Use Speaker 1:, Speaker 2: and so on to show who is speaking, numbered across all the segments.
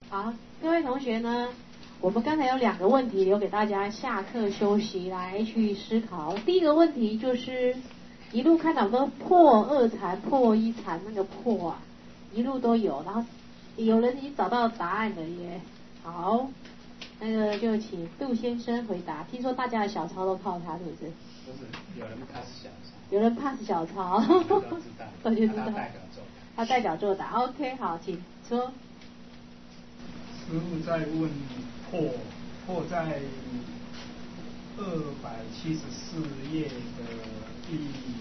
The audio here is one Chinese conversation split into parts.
Speaker 1: 好，各位同学呢，我们刚才有2个问题留给大家下课休息来去思考。第一个问题就是一路看到都破2禅、破1禅，那个破啊，一路都有，然后有人已经找到答案了耶。好，那个就请杜先生回答。听说大家的小抄都靠他，是不是？
Speaker 2: 不是，有人 pass 小抄。
Speaker 1: 有人 pass 小抄。
Speaker 2: 都知道。
Speaker 1: 我就知道。他代表作答。OK， 好，请说。
Speaker 3: 师父在问破在274页的第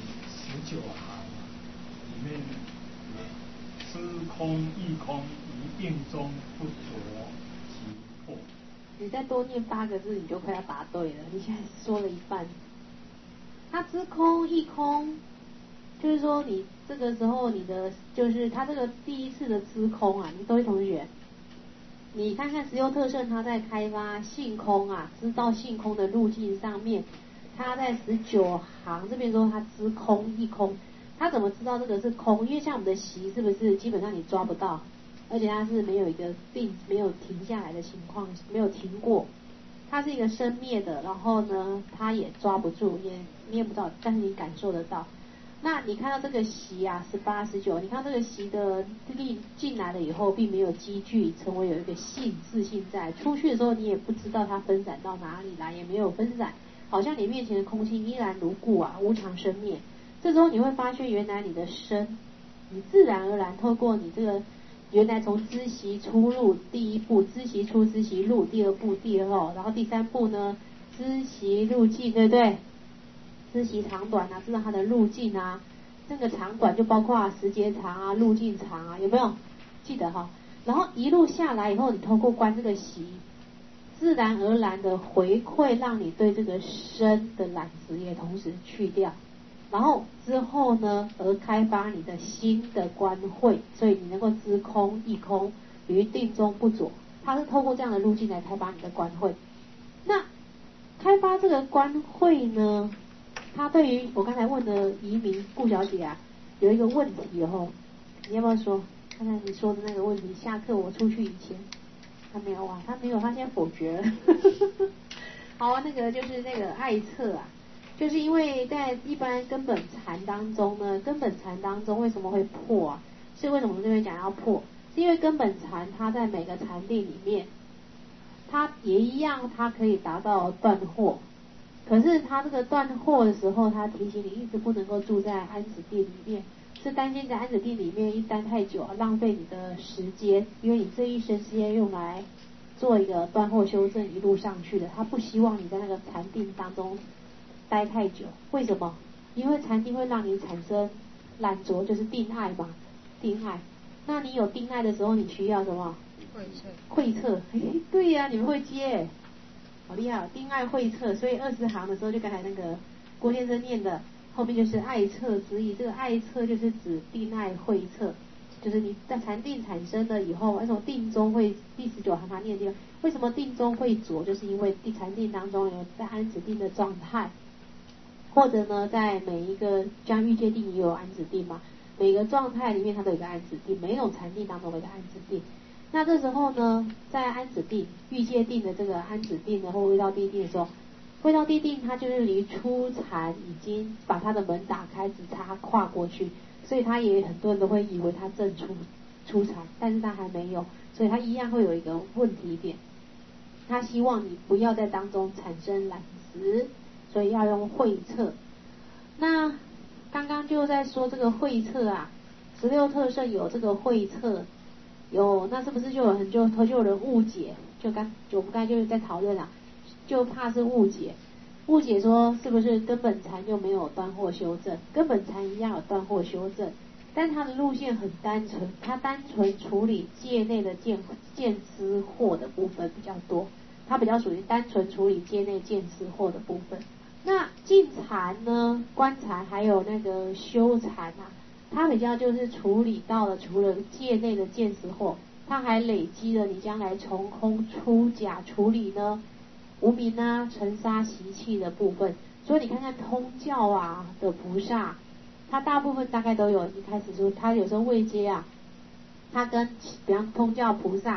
Speaker 3: 19行里面，知空亦空，一定中不着即破。
Speaker 1: 你再多念8个字，你就快要答对了。你现在说了一半。他知空亦空，就是说你这个时候你的就是他这个第一次的知空啊，各位同学，你看看16特胜他在开发性空啊，知道性空的路径上面，他在19行这边说他知空亦空，他怎么知道这个是空？因为像我们的习是不是基本上你抓不到，而且它是没有一个没有停下来的情况，没有停过，它是一个生灭的，然后呢它也抓不住，也念不到，但是你感受得到。那你看到这个习啊18、19，你看这个习的力进来了以后，并没有积聚成为有一个性自信在，出去的时候你也不知道它分散到哪里来，也没有分散，好像你面前的空气依然如故啊，无常生灭。这时候你会发现，原来你的身，你自然而然透过你这个原来从知习出入第一步，知习出知习入第2步第2后，然后第3步呢知习路径，对不对？知习长短啊，知道它的路径啊，这个长短就包括时间长啊，路径长啊，有没有记得哈？然后一路下来以后，你透过观这个习，自然而然的回馈，让你对这个身的染执也同时去掉，然后之后呢，而开发你的心的观慧，所以你能够知空亦空，于定中不着。它是透过这样的路径来开发你的观慧。那开发这个观慧呢，他对于我刚才问的移民顾小姐啊，有一个问题哦，你要不要说？刚才你说的那个问题，下课我出去以前，他没有啊，他没有，他现在否决了。好，那个就是那个爱测啊，就是因为在一般根本禅当中呢，根本禅当中为什么会破啊？是为什么我们这边讲要破？是因为根本禅它在每个禅定里面，它也一样，它可以达到断惑。可是他这个断惑的时候，他提醒你一直不能够住在安止定里面，是担心在安止定里面一待太久，浪费你的时间，因为你这一生是要用来做一个断惑修正一路上去的，他不希望你在那个禅定当中待太久。为什么？因为禅定会让你产生懒着，就是定爱嘛，定爱。那你有定爱的时候，你需要什么？慧测。对呀，你们会接。好厉害，定爱慧测，所以20行的时候就刚才那个郭先生念的，后面就是爱测之意。这个爱测就是指定爱慧测，就是你在禅定产生了以后，为什么定中会第19行他念的，为什么定中会着，就是因为禅定当中有在安止定的状态，或者呢在每一个像欲界定也有安止定嘛，每个状态里面它都有一个安止定，每一种禅定当中有一个安止定。那这时候呢，在安止定、欲界定的这个安止定呢，或味道地定的时候，味道地定它就是离初禅已经把它的门打开，只差跨过去，所以他也很多人都会以为他正初禅，但是他还没有，所以他一样会有一个问题点，他希望你不要在当中产生懒执，所以要用慧测。那刚刚就在说这个慧测啊，16特胜有这个慧测。有，那是不是就有人误解？我们刚才就是在讨论啊，就怕是误解说是不是根本禅就没有断惑修正？根本禅一样有断惑修正，但它的路线很单纯，它单纯处理界内的见思惑的部分比较多，它比较属于单纯处理界内见思惑的部分。那静禅呢，观禅还有那个修禅啊，它比较就是处理到了除了界内的见思惑，它还累积了你将来从空出假处理呢无明啊尘沙习气的部分。所以你看看通教啊的菩萨，他大部分大概都有一开始说他有时候位阶啊，他跟比方通教菩萨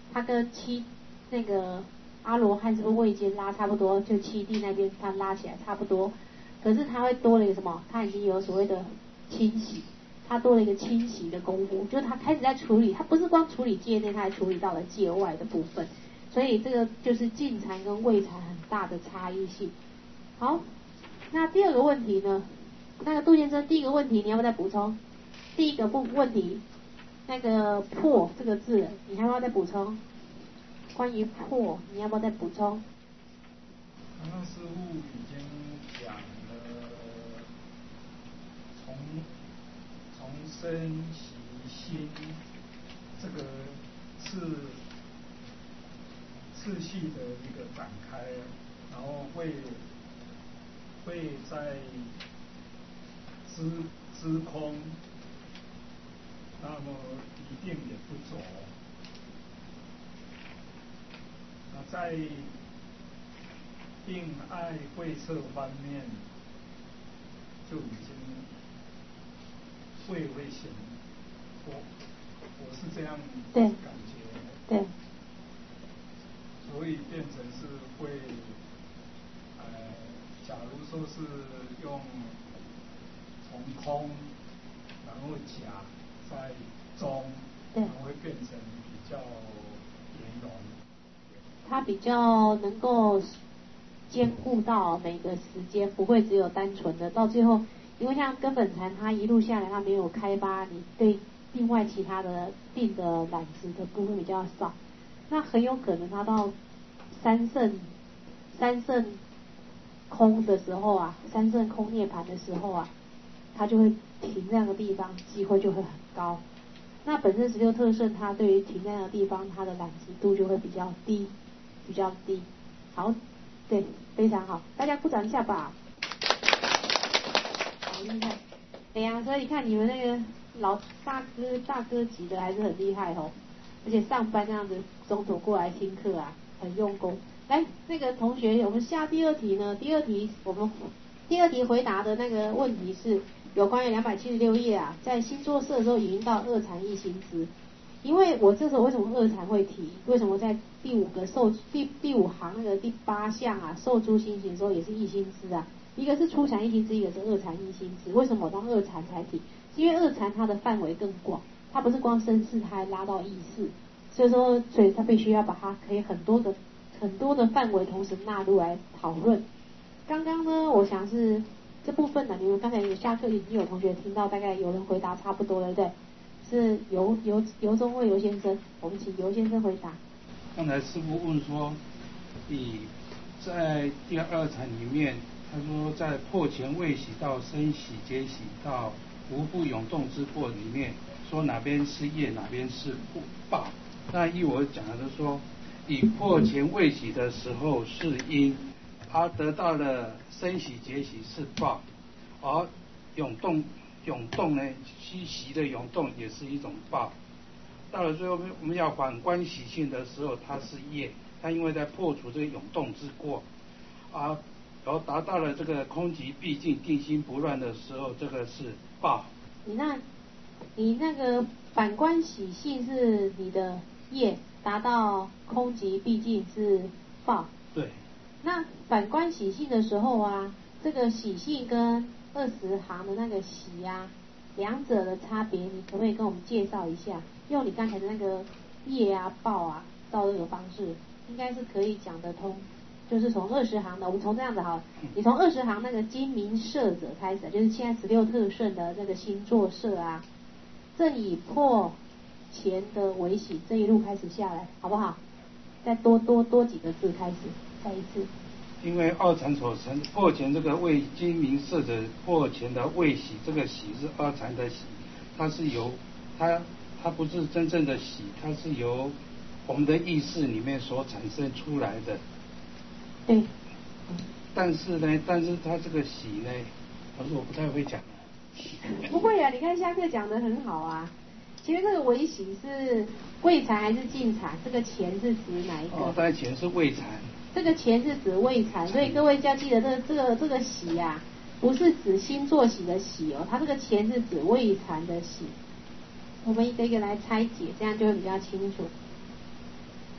Speaker 1: 它跟那个阿罗汉是不是位阶拉差不多？就七地那边它拉起来差不多，可是它会多了一个什么？它已经有所谓的清洗，它多了一个清洗的功夫，就是它开始在处理，它不是光处理界内，它还处理到了界外的部分，所以这个就是净禅跟味禅很大的差异性。好，那第二个问题呢？那个杜先生，第一个问题你要不要再补充？第一个问题，那个破这个字，你还要不要再补充？关于破，你要不要再补充？
Speaker 3: 刚刚师父已经讲了，从身习心这个次序的一个展开，然后会在知空，那么一定也不着。那在定爱慧彻方面，就已经会显，我是这样感觉。
Speaker 1: 对。
Speaker 3: 所以变成是会，假如说是用从空，然后假在中，然后会变成比较圆融。
Speaker 1: 它比较能够兼顾到每个时间，不会只有单纯的到最后，因为像根本禅它一路下来它没有开发你对另外其他的定的染质的部分比较少，那很有可能它到三圣空的时候啊，三圣空涅槃的时候啊，它就会停在那个地方，机会就会很高。那本身16特圣它对于停在那个地方，它的染质度就会比较低。好，对，非常好，大家鼓掌一下吧。好厉害，对呀，所以你看你们那个老大哥级的还是很厉害哦，而且上班那样子中途过来听课啊，很用功。来，那个同学，我们下第二题呢？第二题回答的那个问题是有关于276页啊，在星座色的时候引到二禅一心知。因为我这时候为什么二禅会提？为什么在第五行那个第8项啊，受诸心行的时候也是一心知啊？一个是初禅一心知，一个是二禅一心知。为什么我当二禅才提？是因为二禅它的范围更广，它不是光身识，它还拉到意识，所以它必须要把它可以很多的范围同时纳入来讨论。刚刚呢，我想是这部分呢，你们刚才有下课已经有同学听到，大概有人回答差不多了，对不对？是尤中卫尤先生，我们请尤先生回答。
Speaker 4: 刚才师父问说，在第二禅里面，他说在破前未洗到生洗结洗到无不涌动之过里面，说哪边是业，哪边是报。那依我讲的说，以破前未洗的时候是因，而得到了生洗结洗是报，而涌动呢，虚习的涌动也是一种报。到了最后我们要反观习性的时候，它是业，它因为在破除这个涌动之过，然后达到了这个空寂毕竟定心不乱的时候，这个是报。
Speaker 1: 你那个反观习性是你的业，达到空寂毕竟是报。
Speaker 4: 对。
Speaker 1: 那反观习性的时候啊，这个习性跟20行的那个习啊，两者的差别，你可不可以跟我们介绍一下？用你刚才的那个业啊、报啊，照这个方式，应该是可以讲得通。就是从20行的，我们从这样子好了，你从20行那个精明摄者开始，就是现在16特圣的那个星座摄啊，正以破前的为喜这一路开始下来，好不好？再多几个字开始，再一次。
Speaker 4: 因为二禅所成破前这个为精明摄者破前的为喜，这个喜是二禅的喜，它是由它不是真正的喜，它是由我们的意识里面所产生出来的。
Speaker 1: 对。
Speaker 4: 但是它这个喜呢，老师我不太会讲。
Speaker 1: 不会啊，你看下课讲得很好啊。其实这个为喜是未禅还是净禅？这个前是指哪一个？
Speaker 4: 当然前是未禅。
Speaker 1: 这个前是指未禅，所以各位要记得这个喜啊，不是指星座喜的喜哦，它这个前是指未禅的喜。我们一个一个来拆解，这样就会比较清楚。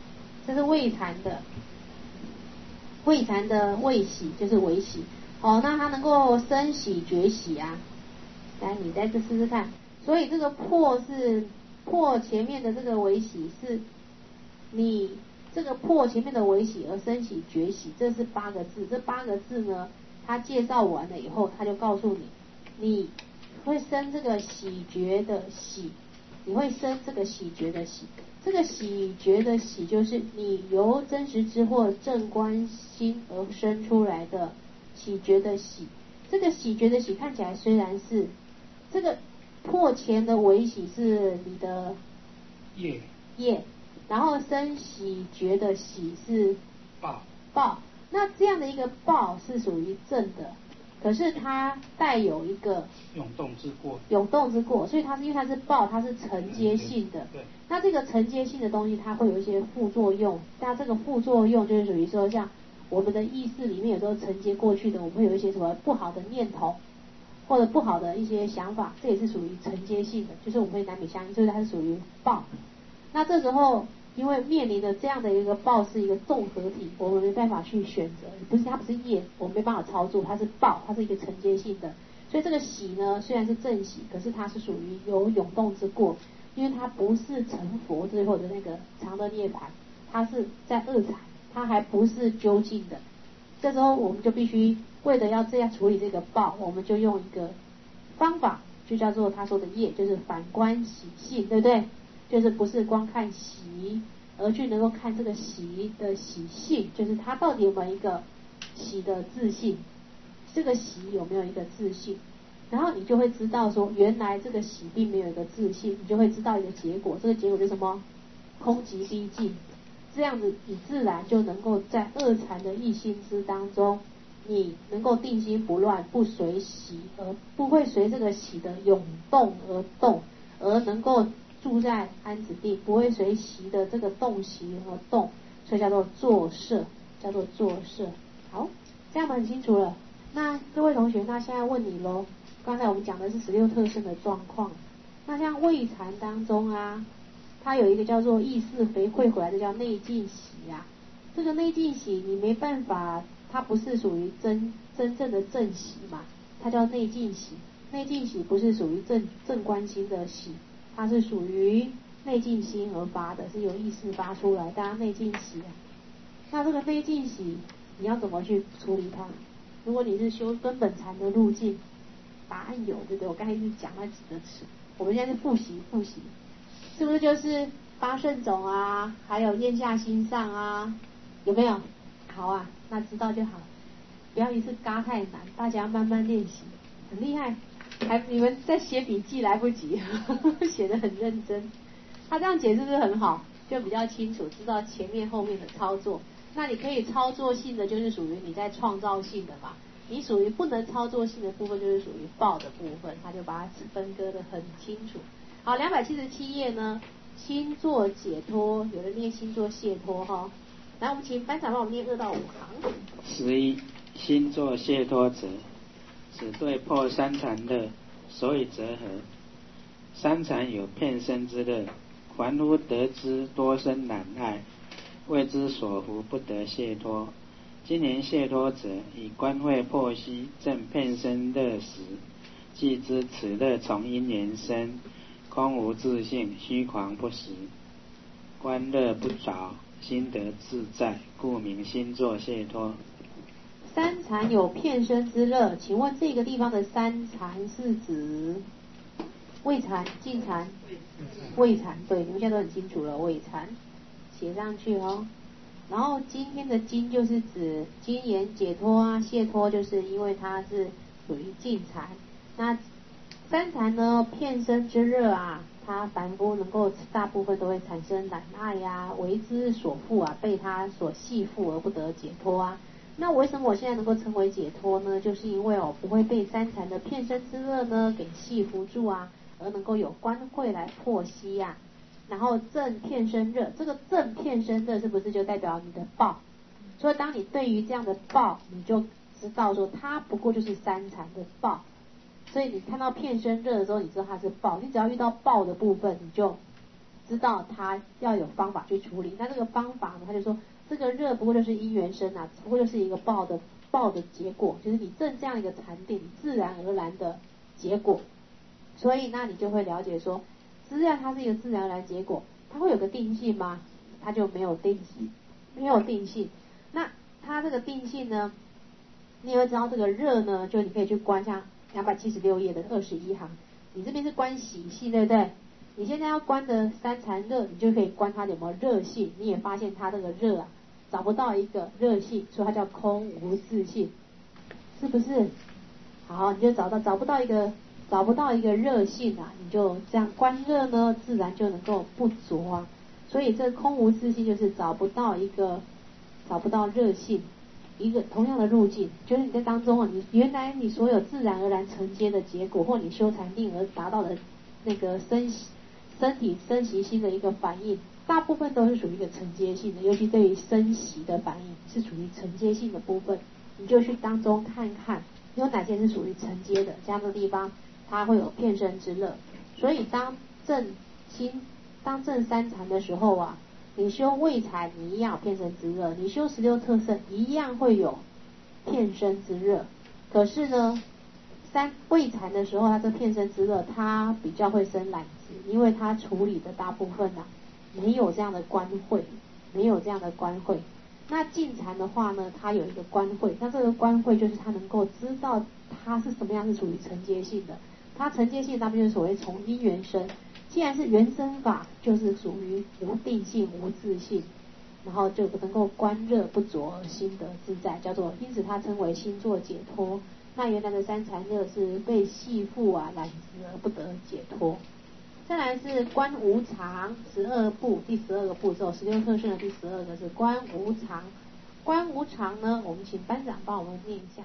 Speaker 1: 这是未禅的，未禅的未喜就是为喜。哦，那它能够生喜觉喜啊。来，你在这试试看。所以这个破是破前面的这个为喜，是你这个破前面的为喜而生喜觉喜，这是8个字。这8个字呢，他介绍完了以后，他就告诉你，你会生这个喜觉的喜，你会生这个喜觉的喜。这个喜觉的喜，就是你由真实之或正观心而生出来的喜觉的喜。这个喜觉的喜看起来虽然是这个破前的为喜是你的业，然后生喜觉的喜是报，那这样的一个报是属于正的，可是它带有一个
Speaker 4: 永动之过，
Speaker 1: 所以它是因为它是报，它是承接性的。对。那这个承接性的东西，它会有一些副作用。那这个副作用就是属于说，像我们的意识里面有时候承接过去的，我们会有一些什么不好的念头，或者不好的一些想法，这也是属于承接性的，就是我们会难免相应，所以它是属于报。那这时候因为面临的这样的一个报是一个综合体，我们没办法去选择，它不是业，我们没办法操作，它是报，它是一个承接性的。所以这个喜呢，虽然是正喜，可是它是属于有永动之过，因为它不是成佛最后的那个常乐涅槃，它是在二禅，它还不是究竟的。这时候我们就必须为了要这样处理这个报，我们就用一个方法，就叫做他说的业，就是反观喜性，对不对？就是不是光看喜，而去能够看这个喜的喜性，就是它到底有没有一个喜的自性，这个喜有没有一个自性，然后你就会知道说，原来这个喜并没有一个自性，你就会知道一个结果，这个结果就是什么？空即逼近。这样子你自然就能够在二禅的一心之当中，你能够定心不乱，不随喜，而不会随这个喜的涌动而动，而能够住在安止定，不会随喜的这个动习而动，所以叫做作摄，叫做作摄。好，这样我们很清楚了。那各位同学，那现在问你咯，刚才我们讲的是16特胜的状况，那像未禅当中啊，它有一个叫做意识回馈回来的叫内尽喜啊，这个内尽喜你没办法，它不是属于真正的正喜嘛，它叫内尽喜。内尽喜不是属于正观心的喜，它是属于内尽心而发的，是由意识发出来，大家内尽喜啊。那这个内尽喜你要怎么去处理它？如果你是修根本禅的路径，答案有，对不对？我刚才一直讲那几个词，我们现在是复习，是不是就是八圣种啊，还有咽下心上啊，有没有？好啊，那知道就好，不要一次嘎太难，大家慢慢练习，很厉害。你们在写笔记来不及，写得很认真。他这样解释是很好，就比较清楚，知道前面后面的操作。那你可以操作性的，就是属于你在创造性的嘛。你属于不能操作性的部分，就是属于报的部分，他就把它分割得很清楚。好，277页呢，心作解脱，有人念心作解脱哈。来，我们请班长帮我们念2到5行。
Speaker 5: 11心作解脱者，只对破三禅乐，所以则合。三禅有片生之乐，凡夫得之多生懒爱，为之所伏不得解脱。今年解脱者，以观会破息正片生乐时，即知此乐从因缘生，空无自性，虚狂不实。观乐不着，心得自在，故名心作解脱。
Speaker 1: 三禅有片生之乐，请问这个地方的三禅是指未禅、净禅、未禅？对，你们现在都很清楚了，未禅写上去哦。然后今天的经就是指经言解脱啊，解脱就是因为它是属于净禅。那三禅呢，片生之热啊，它凡夫能够大部分都会产生懒爱呀，为之所缚啊，被它所系缚而不得解脱啊。那为什么我现在能够成为解脱呢？就是因为不会被三禅的片生之热呢给系缚住啊，而能够有观慧来破息呀。然后正片生热，这个正片生热是不是就代表你的报？所以当你对于这样的报，你就知道说它不过就是三禅的报。所以你看到片生热的时候，你知道它是报。你只要遇到报的部分，你就知道它要有方法去处理。那这个方法呢，他就说这个热不过就是因缘生啊，只不过就是一个报的结果，就是你正这样一个禅定自然而然的结果。所以那你就会了解说，虽然它是一个自然而然结果，它会有个定性吗？它就没有定性，没有定性。那它这个定性呢，你也会知道这个热呢，就你可以去观像276页的21行，你这边是观习性，对不对？你现在要观的三禅热，你就可以观它有没有热性。你也发现它这个热啊，找不到一个热性，所以它叫空无自性，是不是？好，你就找不到一个热性啊，你就这样观热呢，自然就能够不着啊。所以这空无自性就是找不到热性，一个同样的路径，就是你在当中你原来你所有自然而然承接的结果，或你修禅定而达到的那个身体生习心的一个反应，大部分都是属于一个承接性的，尤其对于生习的反应是属于承接性的部分，你就去当中看看有哪些是属于承接的，这样的地方它会有片生之乐。所以当正三禅的时候啊，你修味禅你一样有片生之热，你修16特胜一样会有片生之热。可是呢，味禅的时候，它这片生之热它比较会生懒执，因为它处理的大部分啊没有这样的观慧，那净禅的话呢，它有一个观慧，那这个观慧就是它能够知道它是什么样是属于承接性的，它承接性大部分就是所谓从因缘生。既然是原生法，就是属于无定性、无自性，然后就能够观热不着而心得自在，叫做因此它称为心作解脱。那原来的三禅热是被系缚啊懒执而不得解脱。再来是观无常12步，第12个步骤，16特胜的第12个是观无常。观无常呢，我们请班长帮我们念一下。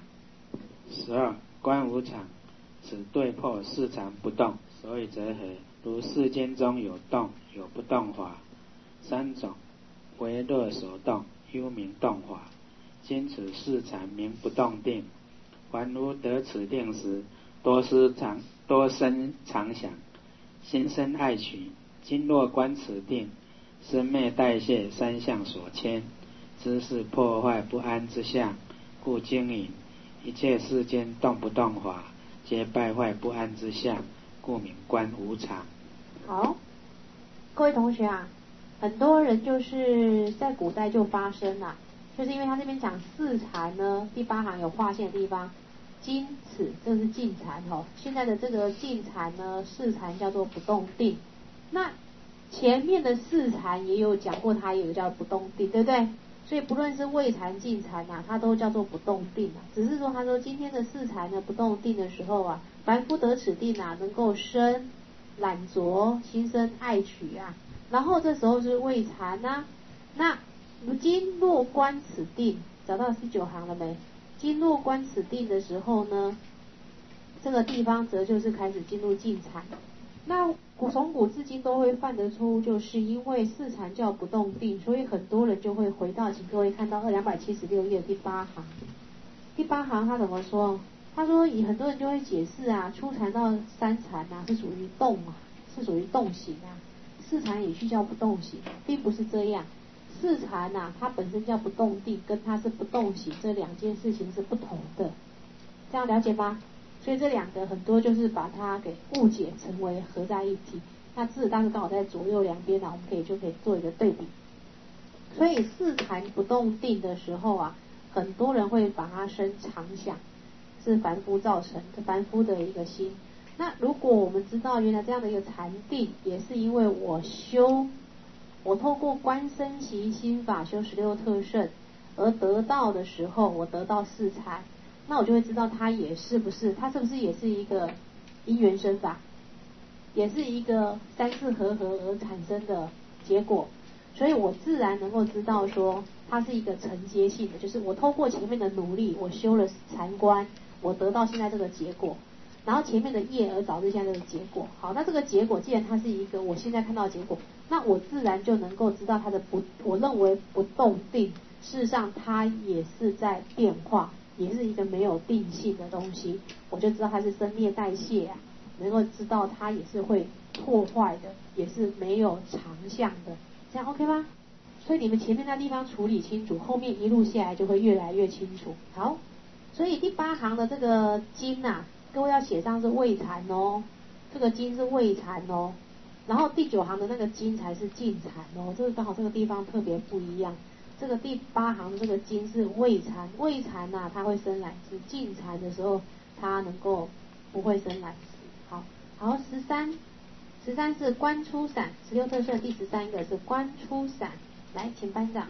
Speaker 5: 12观无常，此对破四常不动，所以则合。如世间中有动有不动法三种，为热所动，幽名动法。今此四禅名不动定。凡如得此定时，多生常想，心生爱取。今若观此定，生灭代谢三相所牵，知是破坏不安之相，故经引一切世间动不动法，皆败坏不安之相，故名观无常。
Speaker 1: 好，各位同学啊，很多人就是在古代就发生啦，就是因为他这边讲四禅呢，第8行有划线的地方，今此这是净禅现在的这个净禅呢，四禅叫做不动定。那前面的四禅也有讲过，它有一个叫不动定，对不对？所以不论是味禅、净禅啊，它都叫做不动定啊。只是说他说今天的四禅呢，不动定的时候啊，凡夫得此定啊，能够生懒着，心生爱取啊，然后这时候是味禅啊。那今若观此定，找到19行了没？今若观此定的时候呢，这个地方则就是开始进入净禅。那从古至今都会犯的错误，就是因为四禅叫不动定，所以很多人就会回到，请各位看到276页第8行。第8行他怎么说？他说很多人就会解释啊，初禅到三禅啊是属于动啊，是属于动行啊，四禅也去叫不动行，并不是这样。四禅啊，它本身叫不动定，跟它是不动行这两件事情是不同的，这样了解吗？所以这两个很多就是把它给误解成为合在一起。那字当时刚好在左右两边啊，我们就可以做一个对比。所以四禅不动定的时候啊，很多人会把它生常想，是凡夫造成的，凡夫的一个心。那如果我们知道原来这样的一个禅定，也是因为我透过观身习心法修16特胜而得到的时候，我得到四禅，那我就会知道它是不是也是一个因缘生法，也是一个三世合而产生的结果。所以我自然能够知道说它是一个承接性的，就是我透过前面的努力，我修了禅观，我得到现在这个结果，然后前面的业而导致现在这个结果。好，那这个结果既然它是一个我现在看到的结果，那我自然就能够知道它的我认为不动定，事实上它也是在变化，也是一个没有定性的东西，我就知道它是生灭代谢啊，能够知道它也是会破坏的，也是没有长相的，这样 OK 吗？所以你们前面那地方处理清楚，后面一路下来就会越来越清楚。好，所以第8行的这个金啊，各位要写上是未残哦，这个金是未残哦，然后第9行的那个金才是尽残哦，这个刚好这个地方特别不一样。这个第8行的这个金是未残，未残啊它会生来子，尽残的时候它能够不会生来子。好，13是官出散，16特色第13个是官出散，来请班长。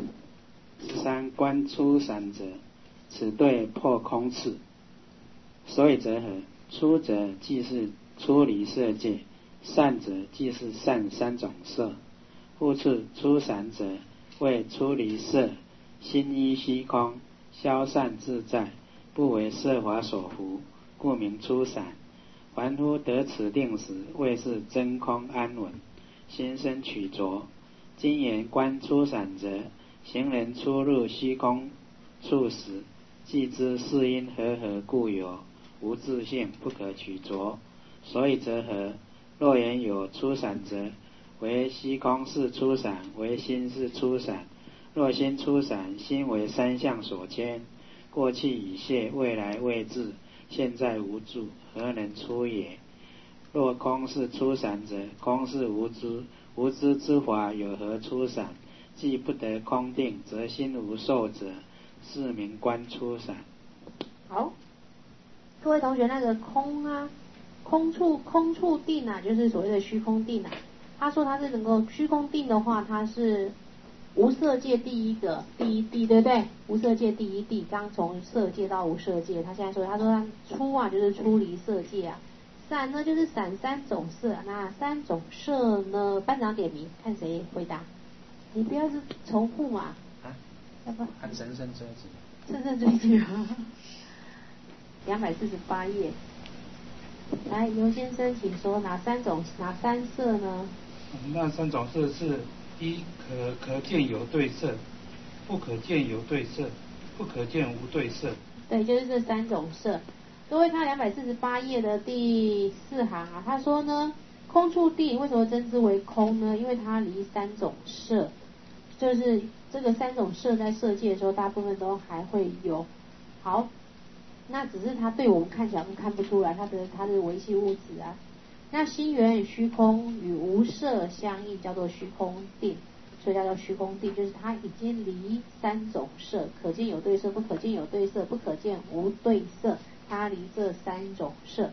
Speaker 5: 13官出散者，此对破空次，所以则合。出者即是出离色界，散者即是散3种色。复次出散者，为出离色，心依虚空，消散自在，不为色法所缚，故名出散。凡夫得此定时，谓是真空安稳，心生取着。今言观出散者，行人出入虚空处时，既知是因和合故有，无自性，不可取着，所以则合。若言有出散者，为虚空是出散，为心是出散。若心出散，心为3相所牵，过去已谢，未来未至，现在无住，何能出也？若空是出散者，空是无知，无知之法有何出散？既不得空定，则心无受者，是名观出散。
Speaker 1: 好，各位同学，那个空啊，空处定啊，就是所谓的虚空定啊。他说他是能够虚空定的话，它是无色界第一地，对不对？无色界第一地，刚从色界到无色界，他现在说，他说他出啊就是出离色界啊，散呢就是散3种色，那3种色呢，班长点名，看谁回答。你不要是重复嘛。要不
Speaker 2: 按神圣追击。
Speaker 1: 神圣追击啊。248页。来，刘先生，请说哪3色呢？
Speaker 4: 那3种色是：一可见有对色，不可见有对色，不可见无对色。
Speaker 1: 对，就是这3种色。各位看248页的第4行啊，他说呢，空处定为什么称之为空呢？因为它离3种色，就是这个3种色在色界的时候，大部分都还会有。好，那只是它对我们看起来看不出来，它是微细物质啊。那心源与虚空与无色相应，叫做虚空定，所以叫做虚空定，就是它已经离3种色，可见有对色，不可见有对色，不可见无对色，它离这3种色，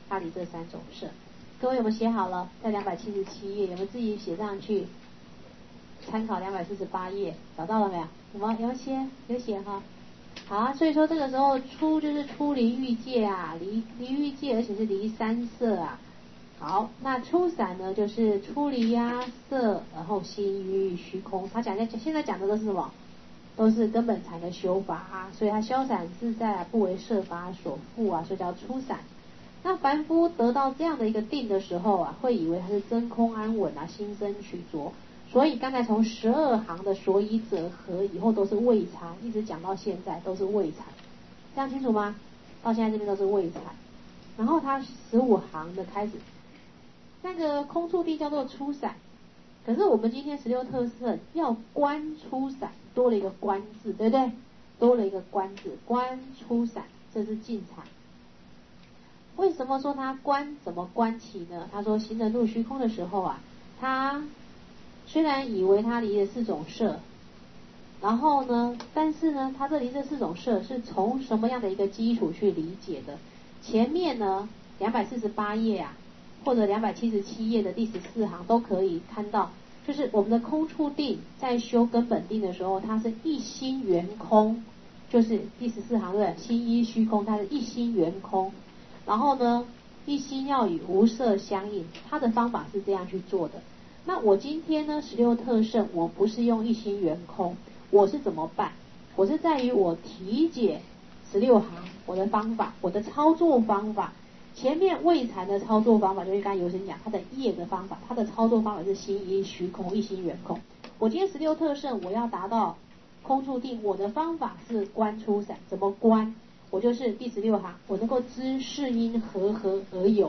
Speaker 1: 各位有没有写好了？在277页有没有自己写上去？参考248页，找到了没有？有没有写？有写哈。好啊，所以说这个时候出就是出离欲界啊，离欲界，而且是离3色啊。好，那出散呢，就是出离啊色，然后心于虚空。他现在讲的都是什么？都是根本禅的修法啊，所以他消散自在啊，不为色法所缚啊，所以叫出散。那凡夫得到这样的一个定的时候啊，会以为他是真空安稳啊，心生取着。所以刚才从12行的所以者合以后都是未禅，一直讲到现在都是未禅，这样清楚吗？到现在这边都是未禅。然后他15行的开始，那个空处地叫做出散，可是我们今天16特色要观出散，多了一个观字，对不对？多了一个观字，观出散，这是尽禅。为什么说他观？怎么观起呢？他说行人入虚空的时候啊，他虽然以为他离了4种色，然后呢，但是呢，他这离这4种色是从什么样的一个基础去理解的？前面呢248页啊，或者277页的第14行都可以看到，就是我们的空处定在修根本定的时候，它是一心圆空，就是第14行对，心依虚空，它是一心圆空，然后呢，一心要与无色相应，它的方法是这样去做的。那我今天呢16特胜，我不是用一心圆空，我是怎么办？我是在于我题解16行我的方法，我的操作方法。前面未禅的操作方法就是刚才有先讲他的业的方法，他的操作方法是心依虚空，一心圆空。我今天16特胜，我要达到空处定，我的方法是观出散。怎么观？我就是第16行，我能够知是因和合而有，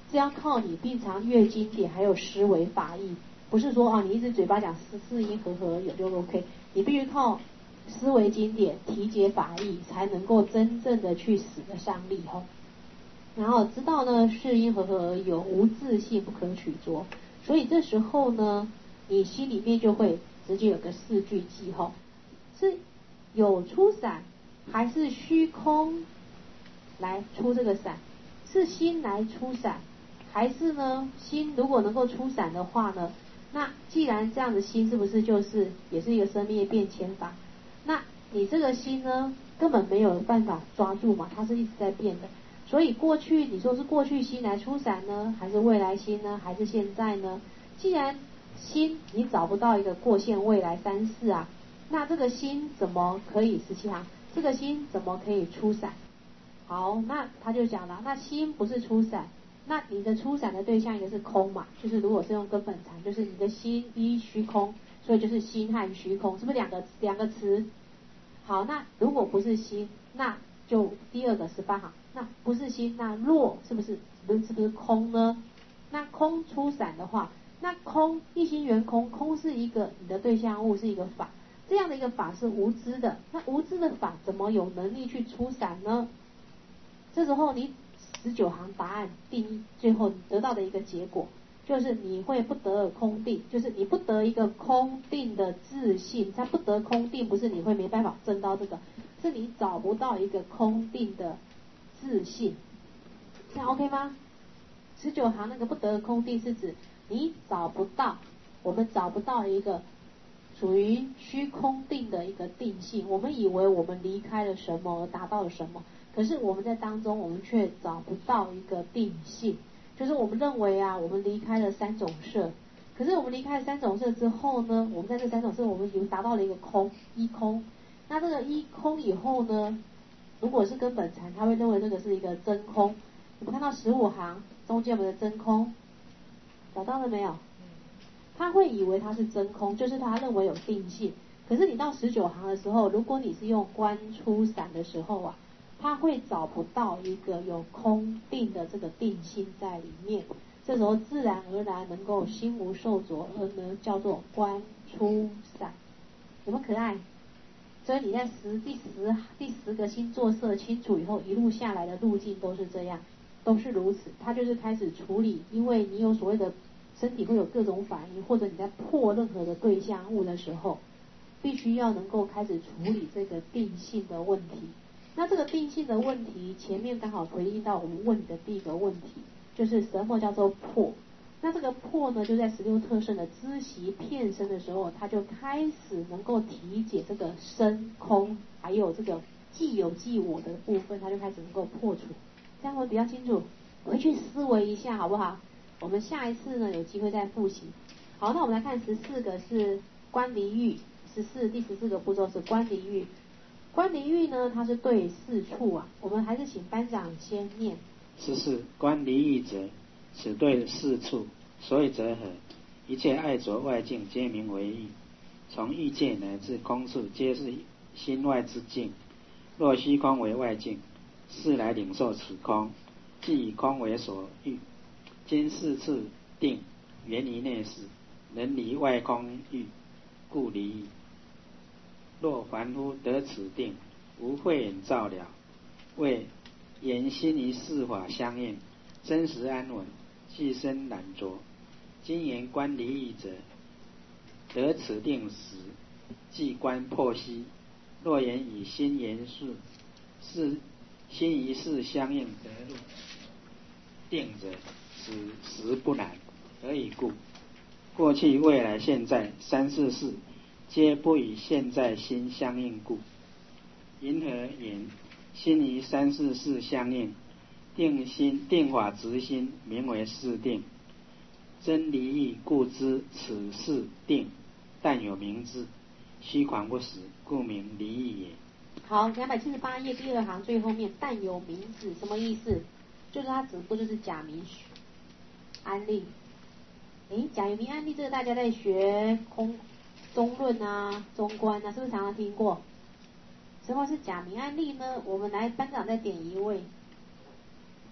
Speaker 1: 是要靠你平常阅经典还有思维法义，不是说你一直嘴巴讲四因和合而有就 OK， 你必须靠思维经典体解法义，才能够真正的去使得上力吼。然后知道呢是因和合而有，无自性不可取着，所以这时候呢，你心里面就会直接有个4句记吼，是有出散还是虚空来出这个散？是心来出散，还是呢心如果能够出散的话呢？那既然这样的心是不是就是也是一个生灭变迁法？那你这个心呢根本没有办法抓住嘛，它是一直在变的。所以过去你说是过去心来出散呢，还是未来心呢，还是现在呢？既然心你找不到一个过现未来3世啊，那这个心怎么可以17行？这个心怎么可以出散？好，那他就讲了，那心不是出散，那你的出散的对象一个是空嘛，就是如果是用根本禅，就是你的心依虚空，所以就是心和虚空，是不是两个词？好，那如果不是心，那就第二个18行，那不是心，那若是不是空呢？那空出散的话，那空一心圆空，空是一个你的对象物，是一个法，这样的一个法是无知的，那无知的法怎么有能力去出散呢？这时候你19行答案定义，最后你得到的一个结果，就是你会不得空定，就是你不得一个空定的自信。它不得空定，不是你会没办法证到这个，是你找不到一个空定的自信。这样 OK 吗？19行那个不得空定是指你找不到，我们找不到一个属于虚空定的一个定性。我们以为我们离开了什么而达到了什么，可是我们在当中我们却找不到一个定性。就是我们认为我们离开了3种色，可是我们离开了3种色之后呢，我们在这3种色我们已经达到了一个空，一空。那这个一空以后呢，如果是根本禅，他会认为这个是一个真空。我们看到15行中间我们的真空找到了没有？他会以为它是真空，就是他认为有定性。可是你到19行的时候，如果你是用观出散的时候他会找不到一个有空定的这个定性在里面，这时候自然而然能够心无受着，而呢叫做观出散。有没有可爱？所以你在第十个星座色清楚以后，一路下来的路径都是这样，都是如此。他就是开始处理，因为你有所谓的身体会有各种反应，或者你在破任何的对象物的时候，必须要能够开始处理这个定性的问题。那这个定性的问题，前面刚好回应到我们问你的第一个问题，就是什么叫做破？那这个破呢，就在16特胜的知习片身的时候，他就开始能够体解这个身空，还有这个既有既我的部分，他就开始能够破除。这样会比较清楚，回去思维一下好不好？我们下一次呢有机会再复习。好，那我们来看14个是观离欲，14第14个步骤是观离欲。观离欲呢，它是对4处我们还是请班长先念。
Speaker 5: 14观离欲者，此对4处，所以则合。一切爱着外境，皆名为欲。从欲界乃至空处，皆是心外之境。若虚空为外境，是来领受此空，即以空为所欲。今4处定，源于内视，能离外空欲，故离欲。若凡夫得此定，无慧眼照了，为言心于事法相应，真实安稳，既生懒着。今言观离欲者，得此定时，即观破息。若言以心言事，是心于事相应得入定者，此时不难。何以故？过去、未来、现在3、4事，皆不与现在心相应故。因何言心于3、4事相应？定法执心，名为是定。真离欲，故知此是定，但有名字，虚狂不实，故名离欲也。
Speaker 1: 好，278页第2行最后面，但有名字什么意思？就是它只不过就是假名安立。假名安立这个大家在学空中论中观是不是常常听过？什么是假名安立呢？我们来班长再点一位。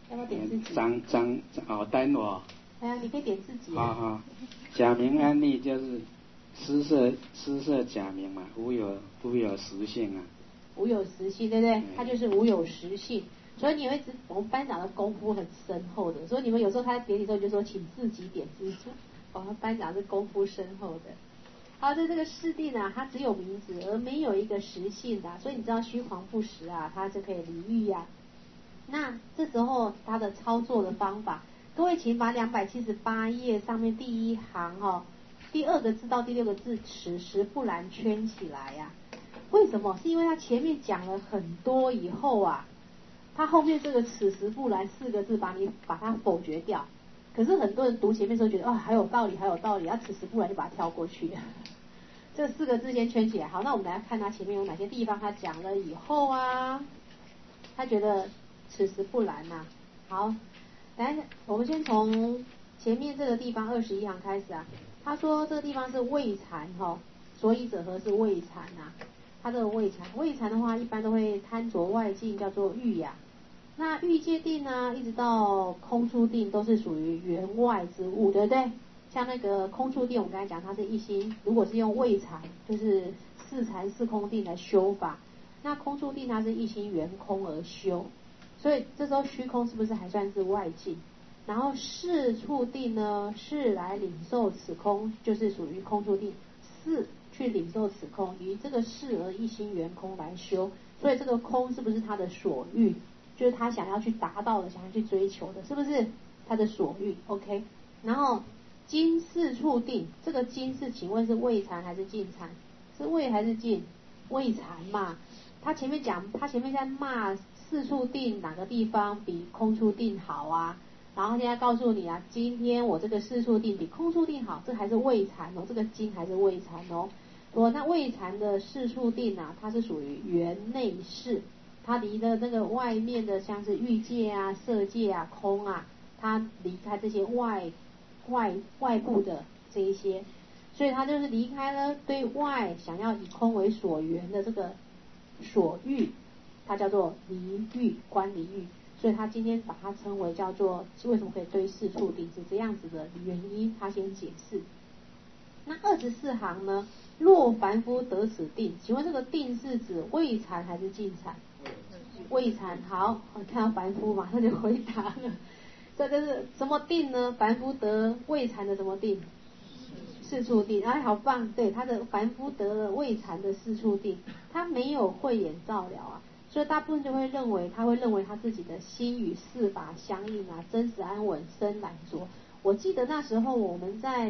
Speaker 1: 要不要点自己？
Speaker 5: 等我。
Speaker 1: 哎呀，你可以点自己。
Speaker 5: 好。假名安立就是施设假名嘛，无有实性啊。
Speaker 1: 无有实性，对不对？它就是无有实性。所以你会我们班长的功夫很深厚的，所以你们有时候他在点你的时候就说请自己点自己。班长是功夫深厚的。好，这个世谛呢，它只有名字而没有一个实性的，所以你知道虚狂不实啊，它就可以离欲呀。那这时候它的操作的方法，各位请把278页上面第一行第2个字到第6个字此时不然圈起来呀。为什么？是因为它前面讲了很多以后啊，它后面这个此时不然4个字把它否决掉。可是很多人读前面的时候觉得还有道理，此时不然就把它跳过去。这4个字先圈起来。好，那我们来看它前面有哪些地方它讲了以后啊，他觉得此时不然呐。好，来我们先从前面这个地方21行开始啊。他说这个地方是未禅所以者何是未禅啊？他这个未禅的话，一般都会贪着外境，叫做欲呀。那欲界定呢，一直到空处定都是属于缘外之物，对不对？像那个空处定，我们刚才讲它是一心，如果是用未禅，就是四禅四空定来修法，那空处定它是一心缘空而修，所以这时候虚空是不是还算是外境？然后事处定呢，是来领受此空，就是属于空处定，事去领受此空，以这个事而一心缘空来修，所以这个空是不是他的所欲？就是他想要去达到的，想要去追求的，是不是他的所欲 ？OK。然后今四处定，这个今是请问是未禅还是尽禅？是未还是尽？未禅嘛。他前面在骂四处定哪个地方比空处定好啊？然后现在告诉你啊，今天我这个四处定比空处定好，这还是未禅哦，这个今还是未禅哦。那未禅的四处定啊，它是属于缘内事。它离的那个外面的像是欲界啊、色界啊、空啊，它离开这些外部的这一些，所以它就是离开了对外想要以空为所缘的这个所欲，它叫做离欲，观离欲。所以他今天把它称为叫做为什么可以对四处定是这样子的原因，他先解释。那24行呢？若凡夫得此定，请问这个定是指未禅还是尽禅？未禅。好，我看到凡夫马上就回答了。这是什么定呢？凡夫得未禅的什么定？四处定。哎，好棒！对，他的凡夫得了未禅的四处定，他没有慧眼照了啊，所以大部分就会认为他自己的心与四法相应啊，真实安稳，深懒浊。我记得那时候我们在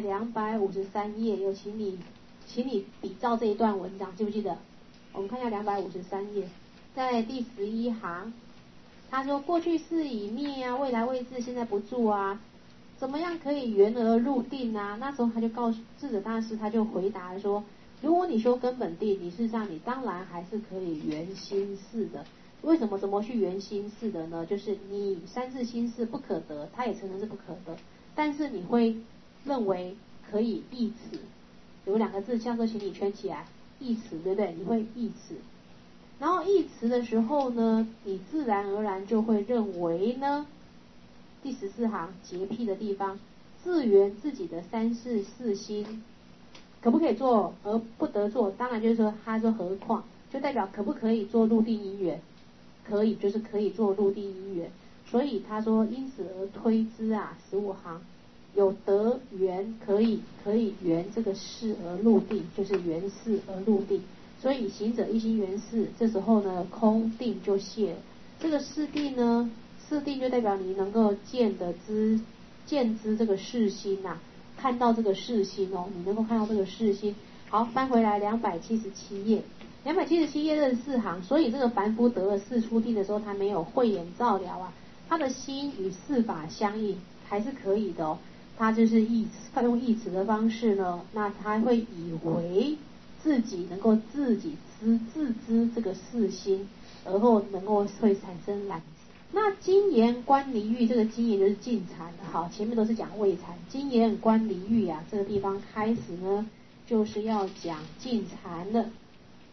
Speaker 1: 253页有请你比照这一段文章，记不记得？我们看一下253页，在第11行，他说过去是已灭啊，未来未至，现在不住啊，怎么样可以圆而入定啊？那时候他就告诉智者大师，他就回答说，如果你说根本定，事实上你当然还是可以圆心事的。为什么？怎么去圆心事的呢？就是你三世心事不可得，他也承认是不可得，但是你会认为可以依此，有2个字叫做请你圈起来，依此，对不对？你会依此，然后依此的时候呢，你自然而然就会认为呢，第14行洁癖的地方，自圆自己的三世四心，可不可以做而不得做？当然就是说，他说何况，就代表可不可以做入定因缘？可以，就是可以做入定因缘。所以他说，因此而推之啊，15行有得缘可以圆这个事而入定，就是圆事而入定。所以行者一心圆事，这时候呢，空定就泄了。这个四定呢，四定就代表你能够见知这个事心啊，看到这个事心哦，你能够看到这个事心。好，翻回来277页，277页24行，所以这个凡夫得了四处定的时候，他没有慧眼照了啊，他的心与四法相应，还是可以的哦。他就是用意持的方式呢，那他会以为自己能够自知这个四心，而后能够会产生懒。那精言观离欲，这个精言就是尽禅的，好，前面都是讲未禅，精言观离欲啊，这个地方开始呢，就是要讲尽禅的。他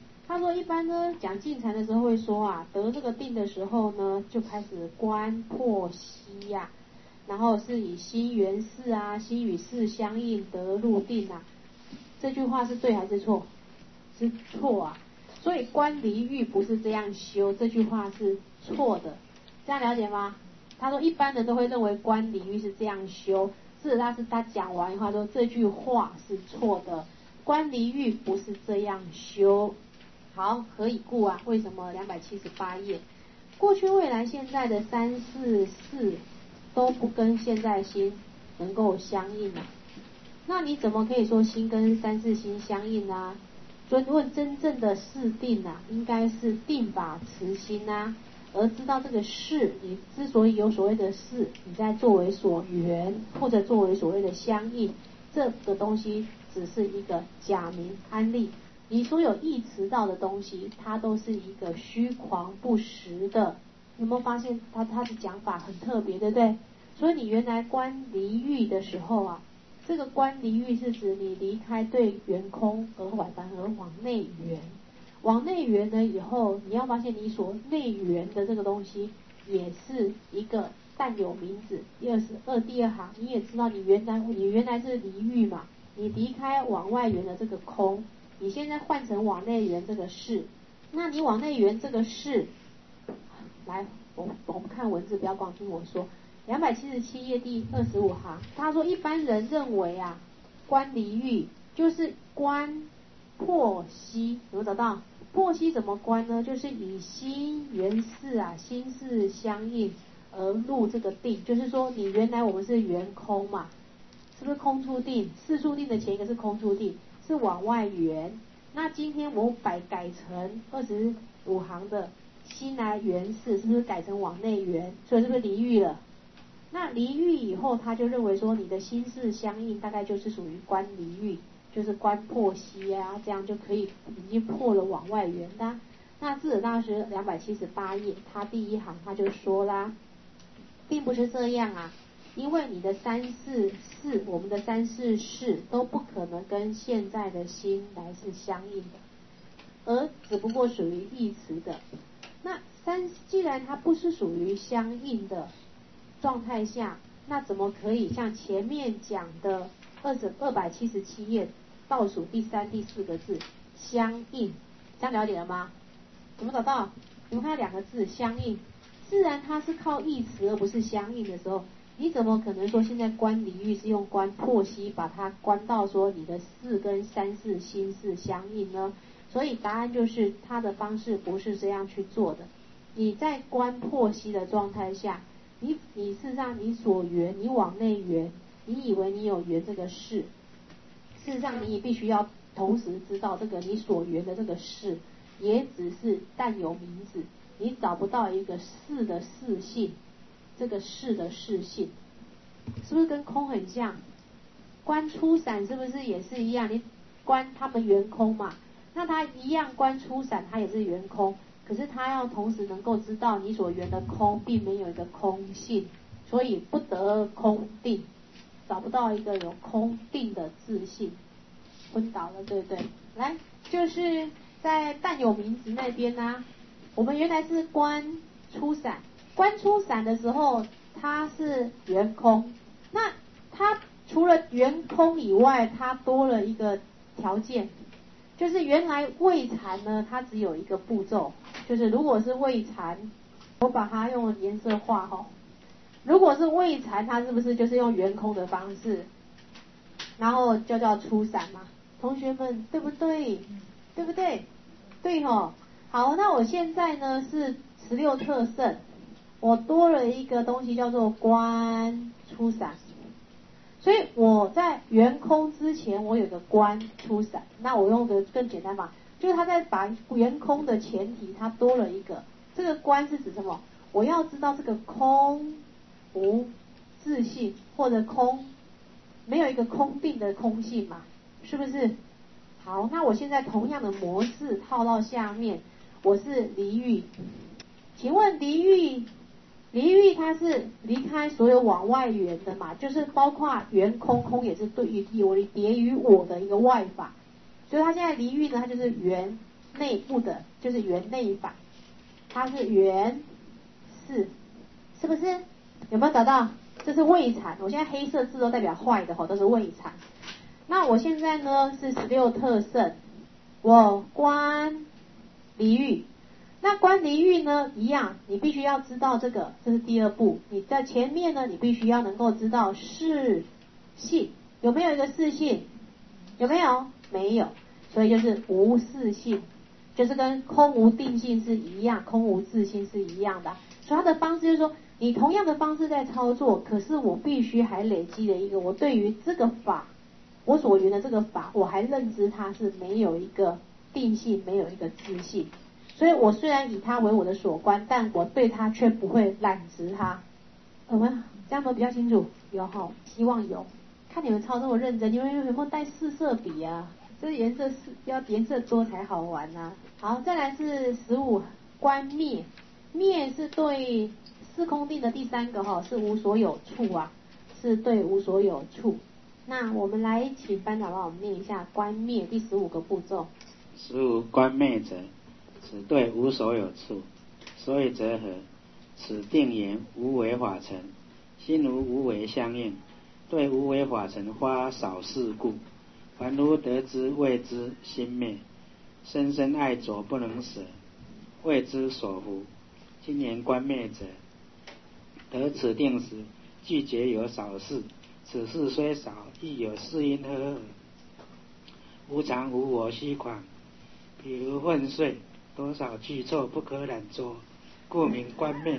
Speaker 1: 说一般呢讲进禅的时候会说啊，得这个定的时候呢，就开始观破息呀，然后是以心缘事啊，心与事相应得入定啊。这句话是对还是错？是错啊。所以观离欲不是这样修，这句话是错的，这样了解吗？他说一般人都会认为观离欲是这样修，事实上是他讲完以后说这句话是错的，观离欲不是这样修。好，何以故啊？为什么278页？过去、未来、现在的三世事都不跟现在心能够相应啊。那你怎么可以说心跟三世心相应啊？问真正的事定啊，应该是定法持心啊，而知道这个事，你之所以有所谓的事，你在作为所缘或者作为所谓的相应，这个东西只是一个假名安立。你所有意识到的东西，它都是一个虚狂不实的。有没有发现他的讲法很特别，对不对？所以你原来观离欲的时候啊，这个观离欲是指你离开对圆空而往内圆，往内圆了以后，你要发现你所内圆的这个东西也是一个但有名字。第二行你也知道你原来是离欲嘛，你离开往外圆的这个空，你现在换成往内圆这个事，那你往内圆这个事，来我们看文字，不要光听我说。277页第25行，他说一般人认为啊，观离欲就是观破息，有没有找到？破息怎么观呢？就是以心缘事啊，心事相应而入这个定，就是说你原来我们是圆空嘛，是不是空处定？四处定的前一个是空处定，是往外圆。那今天我改成25行的心来圆事，是不是改成往内圆？所以是不是离欲了？那离欲以后，他就认为说你的心事相应，大概就是属于观离欲，就是观破息啊，这样就可以已经破了往外圆的。那智者大师278页，他第一行他就说啦，并不是这样啊，因为你的三世事，我们的三世事都不可能跟现在的心来是相应的，而只不过属于意识的。那既然它不是属于相应的状态下，那怎么可以像前面讲的277页倒数第3、第4个字相应？这样了解了吗？有没有找到？你们看2个字相应，自然它是靠意识而不是相应的时候，你怎么可能说现在观离欲是用观破息把它观到说你的事跟三世心事相应呢？所以答案就是它的方式不是这样去做的。你在观破息的状态下，你事实上你所缘，你往内缘，你以为你有缘这个事，事实上你也必须要同时知道这个你所缘的这个事，也只是但有名字，你找不到一个事的事性，这个事的事性，是不是跟空很像？观出散是不是也是一样？你观他们圆空嘛，那他一样观出散，他也是圆空。可是他要同时能够知道你所缘的空并没有一个空性，所以不得空定，找不到一个有空定的自性，昏倒了，对不对？来，就是在但有名词那边啊，我们原来是观出散，观出散的时候它是圆空，那它除了圆空以外，它多了一个条件，就是原来未禅呢，它只有一个步骤，就是如果是未禅，我把它用颜色画哈。如果是未禅，它是不是就是用圆空的方式，然后就叫出散嘛？同学们对不对？对不对？对吼。好，那我现在呢是16特胜，我多了一个东西叫做观出散。所以我在圆空之前，我有个观出散，那我用个更简单法，就是他在把圆空的前提，它多了一个，这个观是指什么？我要知道这个空无自性，或者空没有一个空定的空性嘛，是不是？好，那我现在同样的模式套到下面，我是离欲，请问离欲它是离开所有往外缘的嘛，就是包括圆空，空也是对于别于我的一个外法，所以它现在离欲呢，它就是圆内部的，就是圆内法，它是圆4，是不是？有没有找到？这是胃禅，我现在黑色字都代表坏的都是胃禅。那我现在呢是16特胜，我观离欲。那观离欲呢一样，你必须要知道这个，这是第2步。你在前面呢，你必须要能够知道是性，有没有一个是性？有没有？没有，所以就是无是性，就是跟空无定性是一样，空无自性是一样的。所以它的方式就是说，你同样的方式在操作，可是我必须还累积了一个，我对于这个法，我所缘的这个法，我还认知它是没有一个定性，没有一个自性。所以我虽然以它为我的所观，但我对它却不会染执它。有没有？这样都比较清楚？有哈，希望有。看你们操作认真，你们有没有带4色笔啊？这颜色是要颜色多才好玩啊。好，再来是15观灭，灭是对四空定的第3个是无所有处啊，是对无所有处。那我们来请班长帮我们念一下观灭第15个步骤。
Speaker 5: 15观灭者，此对无所有处，所以则何？此定言无为法成，心无无为相应，对无为法成发少事故，凡夫得之谓之心灭，深深爱着不能舍，谓之所服。今言观灭者，得此定时，具觉有少事，此事虽少，亦有是因和合，无常无我虚狂，比如昏睡，多少具错不可染着，故名观灭。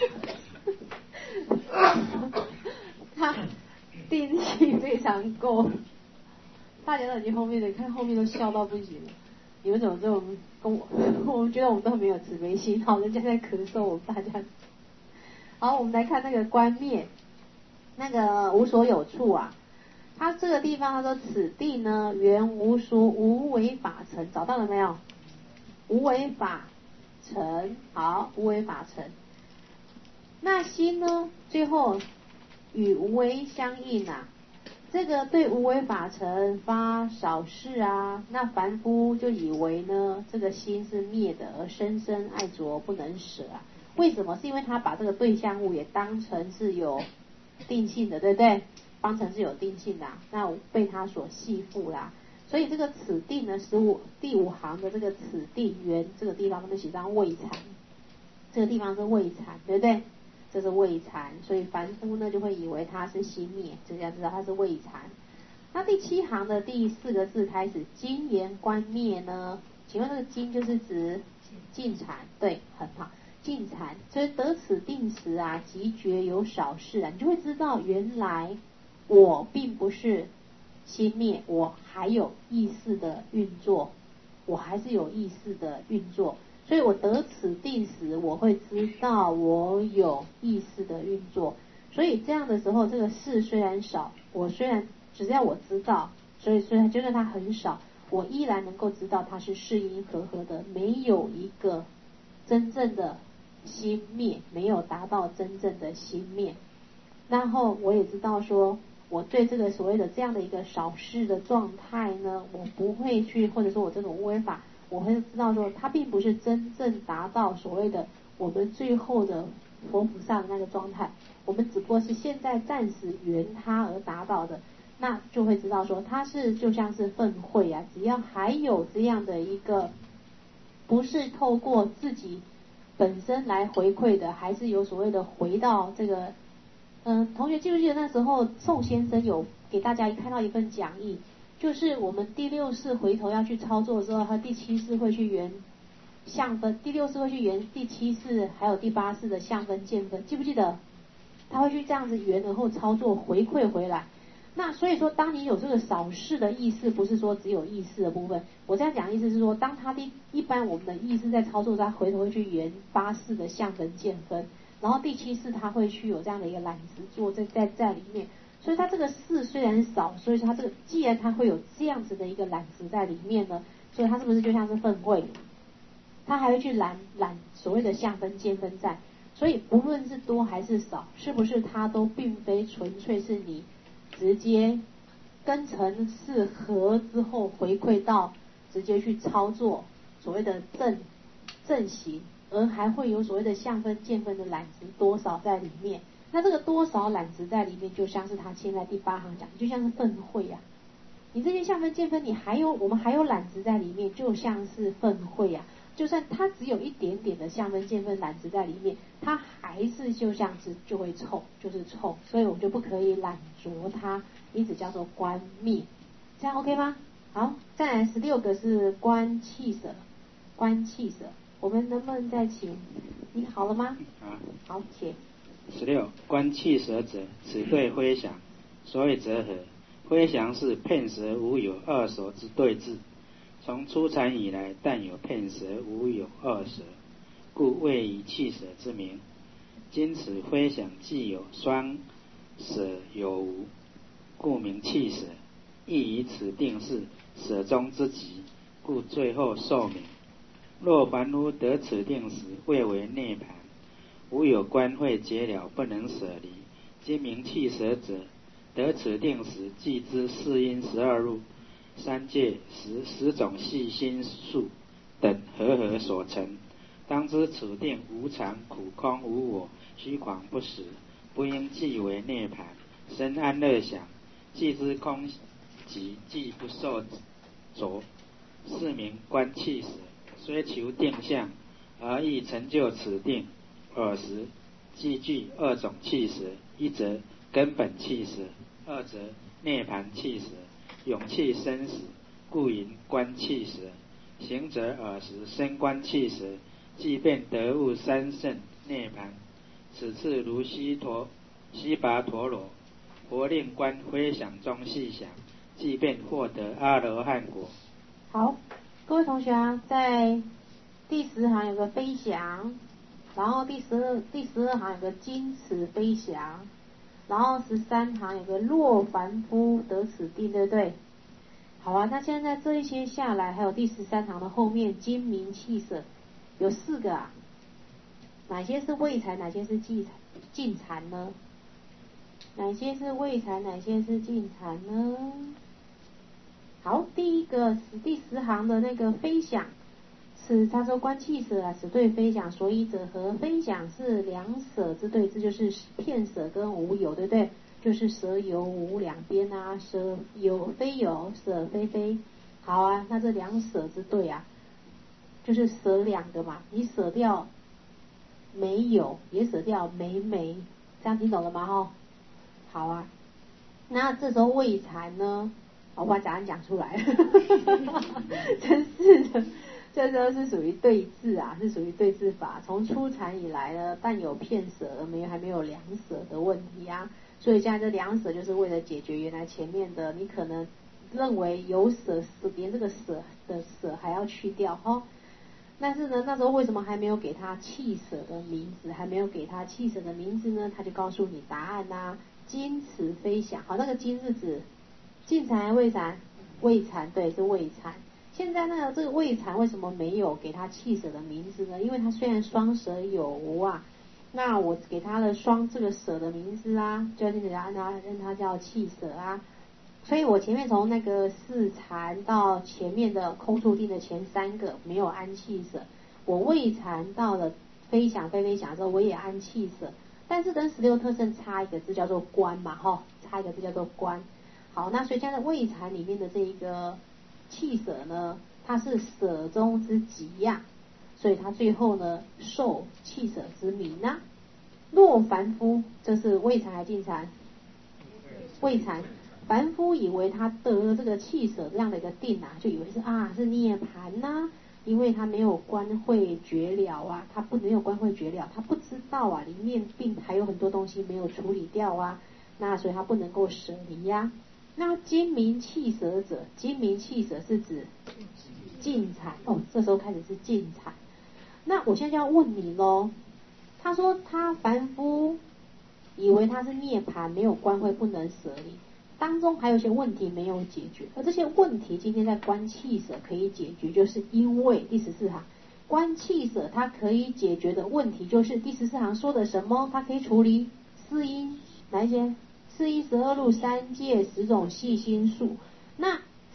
Speaker 1: 他定性非常够，大家都已经后面的看后面都笑到不行了。你们怎么这种跟我们觉得我们都很没有慈悲心，好，人家在咳嗽，我们大家。好，我们来看那个观灭，那个无所有处啊，他这个地方他说此地呢原无为法成，找到了没有？无为法成，好，无为法成。那心呢，最后与无为相应啊，这个对无为法成发少事啊，那凡夫就以为呢这个心是灭的，而深深爱着不能舍啊。为什么？是因为他把这个对象物也当成是有定性的，对不对？当成是有定性的那被他所系缚啦。所以这个此定呢，第5行的这个此定原这个地方，他们写上未禅，这个地方是未禅，对不对？这是未禅，所以凡夫呢就会以为它是心灭，这要知道它是未禅。那第7行的第4个字开始，今言观灭呢？请问这个今就是指尽禅，对，很好，尽禅。所以得此定时啊，即觉有少事啊，你就会知道原来我并不是心灭，我还有意识的运作，我还是有意识的运作。所以我得此定时，我会知道我有意识的运作。所以这样的时候，这个事虽然少，我虽然只要我知道，所以虽然觉得它很少，我依然能够知道它是是因和合的，没有一个真正的心灭，没有达到真正的心灭。然后我也知道说，我对这个所谓的这样的一个少事的状态呢，我不会去，或者说我这种无为法，我会知道说它并不是真正达到所谓的我们最后的佛菩萨的那个状态，我们只不过是现在暂时缘它而达到的，那就会知道说它是就像是粪秽啊，只要还有这样的一个不是透过自己本身来回馈的，还是有所谓的回到这个同学记不记得那时候宋先生有给大家看到一份讲义，就是我们第6世回头要去操作的时候，他第7世会去缘相分，第6世会去缘第7世还有第8世的相分见分，记不记得？他会去这样子缘，然后操作回馈回来。那所以说，当你有这个少事的意识，不是说只有意识的部分。我这样讲的意思是说，当他一般我们的意识在操作，他回头会去缘8世的相分见分，然后第7世他会去有这样的一个揽执做在里面。所以他这个事虽然少，所以说他这个既然他会有这样子的一个揽执在里面呢，所以他是不是就像是粪秽？他还会去揽所谓的相分见分在。所以不论是多还是少，是不是它都并非纯粹是你直接跟尘世合之后回馈到直接去操作所谓的正行，而还会有所谓的相分见分的染质多少在里面。那这个多少染质在里面，就像是他现在第8行讲，就像是分会啊。你这些相分见分，我们还有染质在里面，就像是分会啊。就算它只有一点点的相分见分染质在里面，它还是就像是就会臭，就是臭，所以我们就不可以染着它，因此叫做观灭。这样 OK 吗？好，再来16个是观气舍，观气舍，我们能不能再请？你好了吗？好，请。
Speaker 5: 16观气舍者，此对非想，所以则合。非想是片舌无有二舌之对治，从初禅以来，但有片舌无有二舌，故谓以气舍之名。今此非想既有双舍有无，故名气舍，亦以此定是舍中之极，故最后受名。若凡夫得此定时，谓为涅槃，无有观慧结了，不能舍离。今名气舍者，得此定时，即知4因12入3界10种细心数等和所成。当知此定无常、苦、空、无我、虚诳不实，不应即为涅槃，生安乐想。既知空寂，既不受着，是名观气舍。虽求定相，而亦成就此定。尔时即具2种气舍，一则根本气舍，二则涅槃气舍，勇气生死，故云观气舍。行者尔时生观气舍，即便得悟三圣涅槃。此次如悉跋陀罗，佛令观非想中细想，即便获得阿罗汉果。
Speaker 1: 好，各位同学啊，在第10行有个飞翔，然后第12行有个今此飞翔，然后13行有个若凡夫得此定，对不对？好啊，那现在这一些下来，还有第13行的后面今名气舍有4个啊，哪些是未禅，哪些是尽禅呢？哪些是未禅，哪些是尽禅呢？好，第一个是第10行的那个飞想，他说观气舍啊，此对非想，所以者合。非想是两舍之对治，就是片舍跟无有，对不对？就是舍有无两边啊，舍有非有，舍非非。好啊，那这两舍之对啊，就是舍两个嘛，你舍掉没有，也舍掉没，这样听懂了吗？哈，好啊。那这时候未禅呢，我把答案讲出来了，真是的。这时候是属于对治啊，是属于对治法。从初禅以来呢，但有片舍而还没有两舍的问题啊。所以现在这两舍就是为了解决原来前面的，你可能认为有舍，连这个舍的舍还要去掉哈。但是呢，那时候为什么还没有给他气舍的名字？还没有给他气舍的名字呢？他就告诉你答案啊，今此非想。好，那个今是指尽禅还是未禅？未禅，对，是未禅。现在呢，这个未禅为什么没有给他气舍的名字呢？因为他虽然双舍有无啊，那我给他的这个舍的名字啊，就让他叫气舍啊。所以我前面从那个四禅到前面的空处定的前3个没有安气舍，我未禅到了非想非非想的时候，我也安气舍，但是跟16特胜差一个字叫做观嘛，哈，差一个字叫做观。好，那所以现在未禅里面的这一个气舍呢，它是舍中之极呀，所以它最后呢受气舍之名啊。若凡夫，这是未禅还尽禅？未禅。凡夫以为他得了这个气舍这样的一个定啊，就以为是涅槃呐，因为他没有观慧觉了啊，他没有观慧觉了，他不知道啊，里面并还有很多东西没有处理掉啊，那所以他不能够舍离呀。那今名气舍者，今名气舍是指尽禅哦，这时候开始是尽禅。那我现在就要问你咯，他说他凡夫以为他是涅槃，没有观慧不能舍离，当中还有一些问题没有解决，而这些问题今天在观气舍可以解决，就是因为第14行观气舍它可以解决的问题，就是第14行说的什么？它可以处理4因，哪一些？4因12入3界10种细心数。那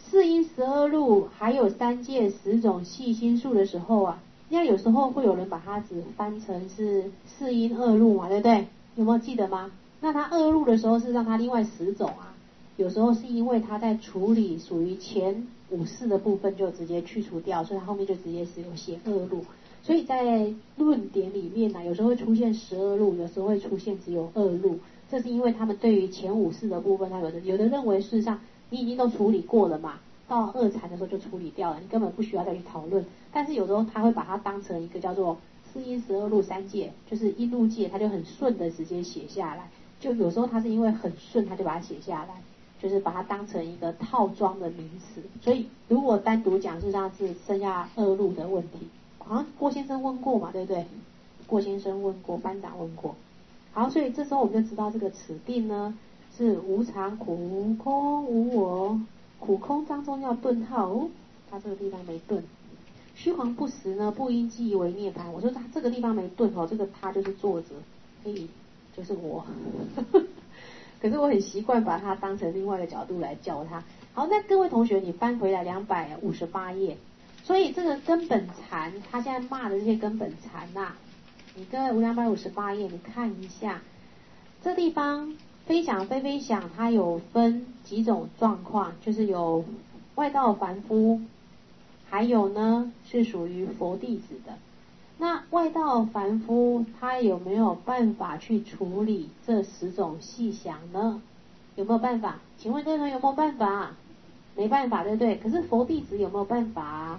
Speaker 1: 四因12路还有三界10种细心数的时候啊，那有时候会有人把它只翻成是四因2路嘛，对不对？有没有记得吗？那它2路的时候是让它另外10种啊，有时候是因为它在处理属于前5事的部分就直接去除掉，所以它后面就直接是有写2路。所以在论点里面呢，有时候会出现12路，有时候会出现只有2路，这是因为他们对于前5事的部分，他有的认为事实上你已经都处理过了嘛，到2禅的时候就处理掉了，你根本不需要再去讨论。但是有时候他会把它当成一个叫做四因12路三界，就是因路界，他就很顺的直接写下来。就有时候他是因为很顺，他就把它写下来，就是把它当成一个套装的名词。所以如果单独讲，事实上是剩下2路的问题。好像郭先生问过嘛，对不对？郭先生问过，班长问过。好，所以这时候我们就知道这个此定呢是无常、苦、空、无我。苦空当中要顿号哦，他这个地方没顿。虚晃不实呢，不应记为涅槃。我说他这个地方没顿哦，这个他就是作者，就是我。可是我很习惯把它当成另外一个角度来教他。好，那各位同学，你翻回来258页。所以这个根本禅，他现在骂的这些根本禅呐，你跟258页你看一下，这地方非想非非想，它有分几种状况，就是有外道凡夫，还有呢是属于佛弟子的。那外道凡夫他有没有办法去处理这10种细想呢？有没有办法？请问各位有没有办法？没办法，对不对？可是佛弟子有没有办法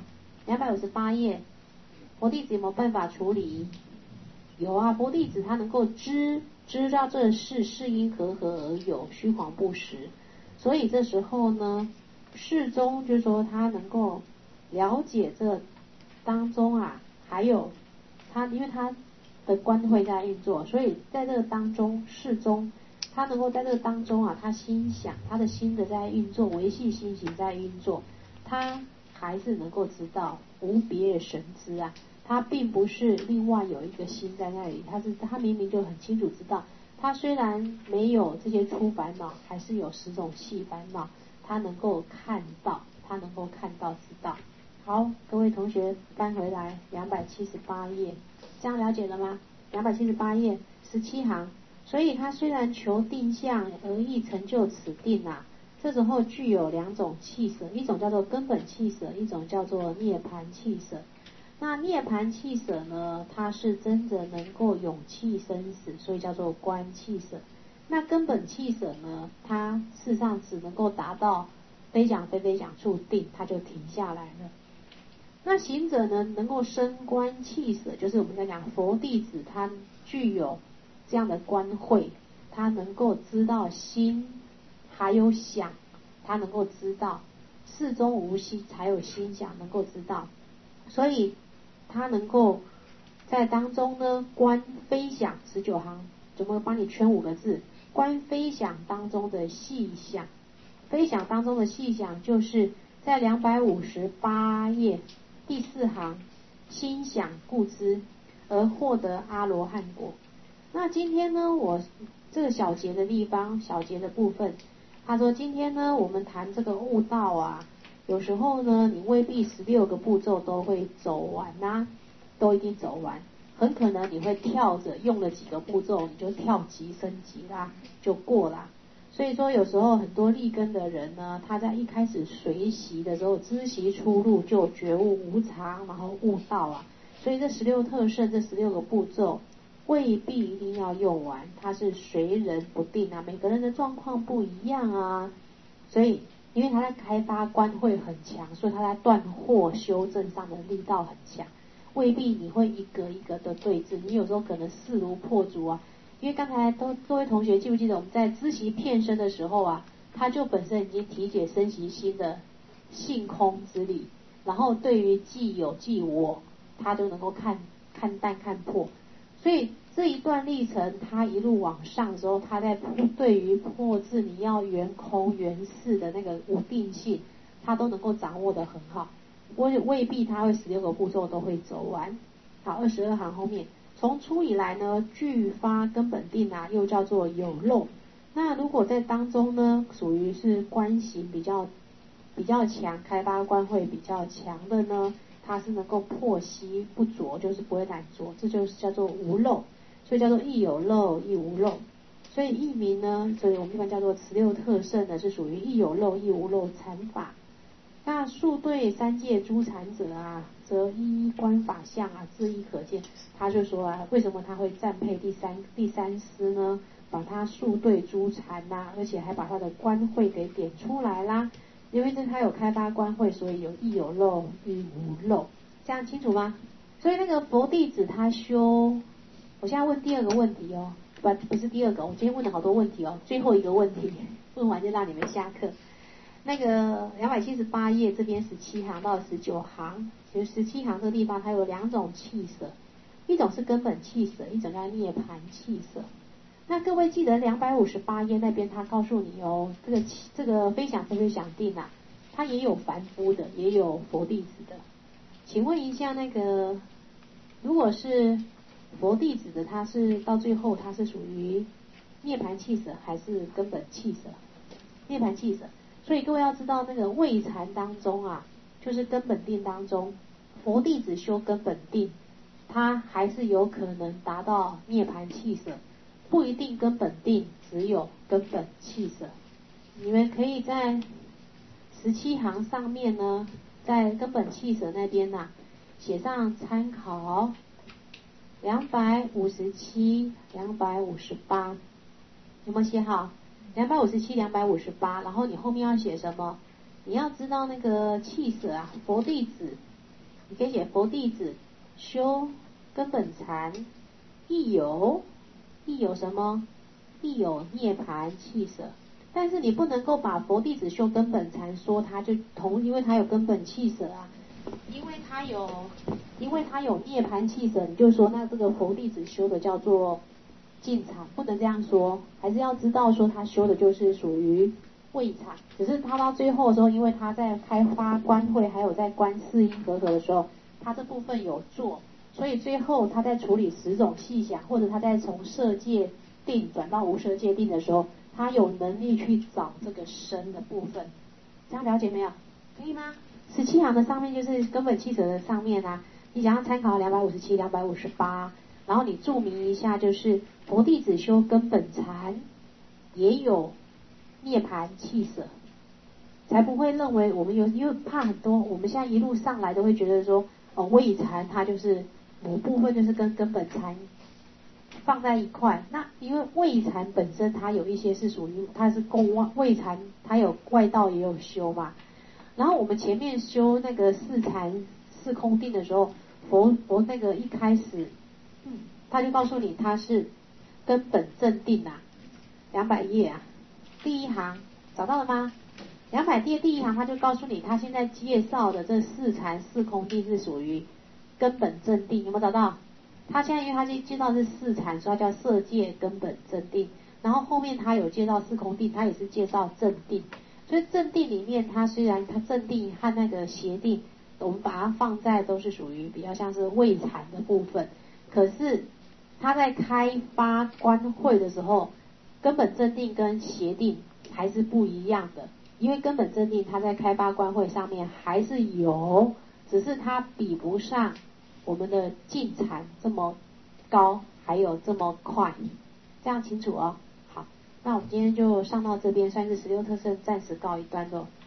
Speaker 1: ？258页，佛弟子有没有办法处理？有啊，佛弟子他能够知道这是因和合而有，虚晃不实。所以这时候呢，世宗就是说他能够了解这当中啊，还有他因为他的观慧在运作，所以在这个当中，世宗他能够在这个当中啊，他心想，他的心的在运作，维系心行在运作，他还是能够知道无别神知啊，他并不是另外有一个心在那里，他明明就很清楚知道，他虽然没有这些粗烦恼，还是有10种细烦恼，他能够看到知道。好，各位同学翻回来278页，这样了解了吗？278页17行。所以他虽然求定相而亦成就此定啊，这时候具有2种气舍，一种叫做根本气舍，一种叫做涅盘气舍。那涅盘气舍呢，它是真的能够永弃生死，所以叫做观气舍。那根本气舍呢，它事实上只能够达到非想非非想处定，它就停下来了。那行者呢，能够升观气舍，就是我们在讲佛弟子，他具有这样的观慧，他能够知道心还有想，他能够知道事中无心才有心想，能够知道，所以他能够在当中呢观非想19行，怎么帮你圈5个字？观非想当中的细想，非想当中的细想就是在258页第4行，心想故知而获得阿罗汉果。那今天呢，我这个小节的地方，小节的部分，他说今天呢，我们谈这个悟道啊，有时候呢，你未必16个步骤都会走完啊，都一定走完，很可能你会跳着用了几个步骤，你就跳级升级啦，就过啦。所以说有时候很多立根的人呢，他在一开始随习的时候，知习出入就觉悟无常，然后悟道啊。所以这16特胜，这16个步骤未必一定要用完，它是随人不定啊，每个人的状况不一样啊。所以因为他在开发观慧很强，所以他在断惑修正上的力道很强，未必你会一个一个的对治，你有时候可能势如破竹啊。因为刚才各位同学记不记得我们在知习片身的时候啊，他就本身已经体解生习心的性空之理，然后对于既有既我，他就能够看淡看破。所以这一段历程，他一路往上的时候，他在对于破至你要圆空圆视的那个无定性，他都能够掌握得很好。未必他会16个步骤都会走完。好，22行后面。从初以来呢，具发根本定啊，又叫做有漏。那如果在当中呢，属于是观行比较比较强，开发官会比较强的呢，它是能够破息不着，就是不会染着，这就是叫做无漏，所以叫做亦有漏亦无漏。所以义名呢，所以我们一般叫做持六特胜呢，是属于亦有漏亦无漏禅法。那数对三界诸禅者啊，则一一观法相啊，自亦可见。他就说啊，为什么他会赞配第三师呢？把他数对诸禅呐，而且还把他的观慧给点出来啦。因为他有开发观慧，所以有亦有漏亦无漏，这样清楚吗？所以那个佛弟子他修，我现在问第二个问题哦。不是第二个，我今天问了好多问题哦，最后一个问题问完就让你们下课。那个278页这边17行到19行，其实17行这个地方它有两种气色，一种是根本气色，一种叫涅槃气色。那各位记得258页那边他告诉你哦，这个非想非非想定啊，它也有凡夫的，也有佛弟子的。请问一下那个，如果是佛弟子的，他是到最后他是属于涅槃气色还是根本气色？涅槃气色。所以各位要知道，那个位禅当中啊，就是根本定当中，佛弟子修根本定，他还是有可能达到涅槃气色，不一定根本定只有根本气色。你们可以在17行上面呢，在根本气色那边呐，写上参考257、258，有没有写好？257、258，然后你后面要写什么？你要知道那个气色啊，佛弟子，你可以写佛弟子修根本禅，亦有什么？亦有涅槃气色。但是你不能够把佛弟子修根本禅说他就因为他有根本气色啊。因为他有涅槃气色，你就说那这个佛弟子修的叫做净禅，不能这样说，还是要知道说他修的就是属于位禅。只是他到最后的时候，因为他在开发观慧，还有在观四因和合的时候，他这部分有做，所以最后他在处理10种细想，或者他在从色界定转到无色界定的时候，他有能力去找这个身的部分。这样了解没有？可以吗？17行的上面就是根本气色的上面啊，你想要参考257、258，然后你注明一下，就是佛弟子修根本禅也有涅槃气色，才不会认为我们因为怕很多，我们现在一路上来都会觉得说，位禅它就是某部分就是跟根本禅放在一块。那因为位禅本身它有一些是属于它是位禅，它有外道也有修嘛。然后我们前面修那个四禅四空定的时候，佛那个一开始，他就告诉你他是根本正定啊，200页啊，第一行找到了吗？200页第一行他就告诉你，他现在介绍的这四禅四空定是属于根本正定，有没有找到？他现在因为他介绍是四禅，所以他叫色界根本正定，然后后面他有介绍四空定，他也是介绍正定。所以正定里面，它虽然它正定和那个邪定，我们把它放在都是属于比较像是位禅的部分，可是它在开发观慧的时候，根本正定跟邪定还是不一样的。因为根本正定它在开发观慧上面还是有，只是它比不上我们的净禅这么高，还有这么快，这样清楚哦。那我们今天就上到这边，算是16特胜暂时告一段落。